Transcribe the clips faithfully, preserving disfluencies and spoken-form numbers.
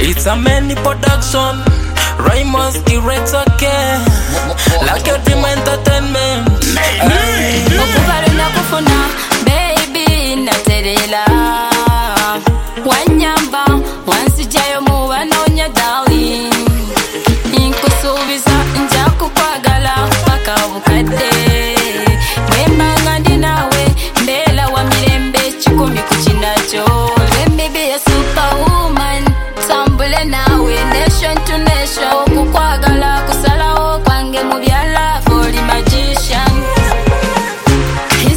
It's a many production. Rhymus director care. Like your dream entertainment. Okuvalo nakufuna baby naterela. Wanyamba wansijayo muba nonya darling. Inkusubiza nja kukwagala paka bukadde. Mwembanga ndi nawe mbela wa mirembe kikumi kukinacho. Let me be a superwoman. Sambule nawe nation to nation. Kukwagala kusalawo kwange mu byala for the magician. He's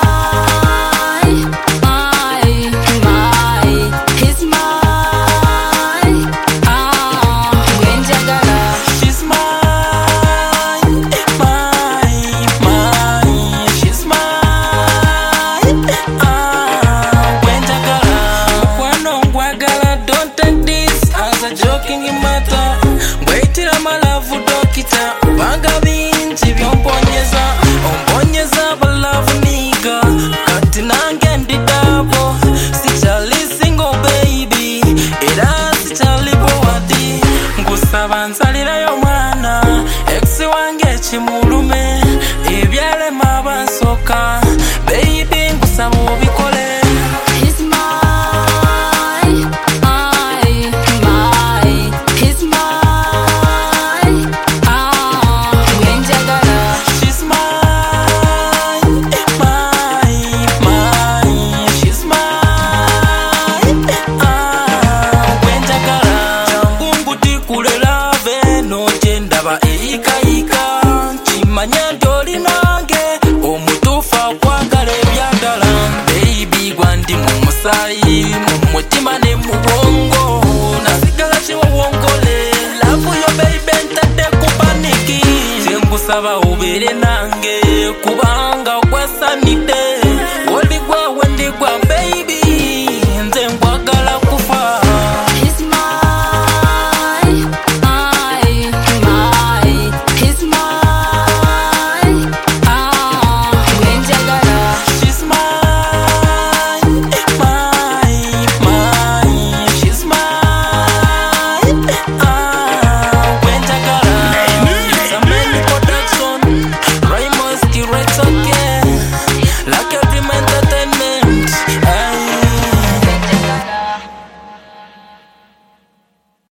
mine, mine, mine. He's mine, ah, wenjagala. She's mine, mine, mine. She's mine, ah, wenjagala. Kwano ngwagala, don't take this as a joking matter. Waitira malavu dokita, banga binji byomponyeza. Omponyeza balavu niga, kati nange ndi dabo. Sichali single baby, era sichali bowadi. Ngusaba nsalirayo mwana, ex wange kimulume. Ebyalema bansoka, baby ngusaba obikole. He's mine, mine, mine. He's mine, ah, wenjagala. She's mine, mine, mine. She's mine, ah, wenjagala. Changungu tikule lave, no jendaba eikayika. Chimanya ndoli nange, omutufa kwagala ebyagala. Baby gwandi mumusayi, mumutima ne mubongo. Nasigala chiwawongole, lavu yo baby ntadde kupaniki. Ngusaba ubere nange kubanga gwasanide.